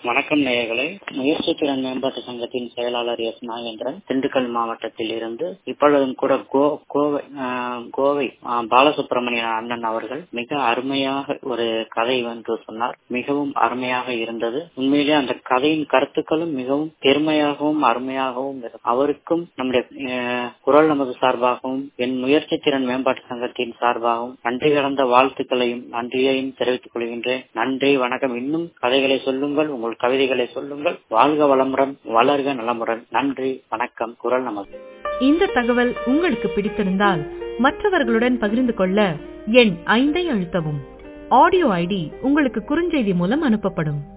வணக்கம் நேயர்களே. முயற்சி திறன் மேம்பாட்டு சங்கத்தின் செயலாளர் எஸ் நாகேந்திரன், திண்டுக்கல் மாவட்டத்தில் இருந்து. இப்பொழுதும் கூட கோவை பாலசுப்ரமணியன் அண்ணன் அவர்கள் மிக அருமையாக ஒரு கதை வந்து சொன்னார். மிகவும் அருமையாக இருந்தது. உண்மையிலே அந்த கதையின் கருத்துக்களும் மிகவும் பெருமையாகவும் அருமையாகவும் இருக்கும். அவருக்கும் நம்முடைய குரல் நமது சார்பாகவும் என் முயற்சி திறன் மேம்பாட்டு சங்கத்தின் சார்பாகவும் நன்றி கலந்த வாழ்த்துக்களையும் நன்றியையும் தெரிவித்துக் கொள்கின்றேன். நன்றி, வணக்கம். இன்னும் கதைகளை சொல்லுங்கள், உங்கள் கவிதைகளை சொல்லுங்கள். வாழ்க வளமுடன், வளர்க நலமுடன். நன்றி, வணக்கம். குரல் நமது. இந்த தகவல் உங்களுக்கு பிடித்திருந்தால் மற்றவர்களுடன் பகிர்ந்து கொள்ள எண் 5 அழுத்தவும். ஆடியோ ஐடி உங்களுக்கு குறுஞ்செய்தி மூலம் அனுப்பப்படும்.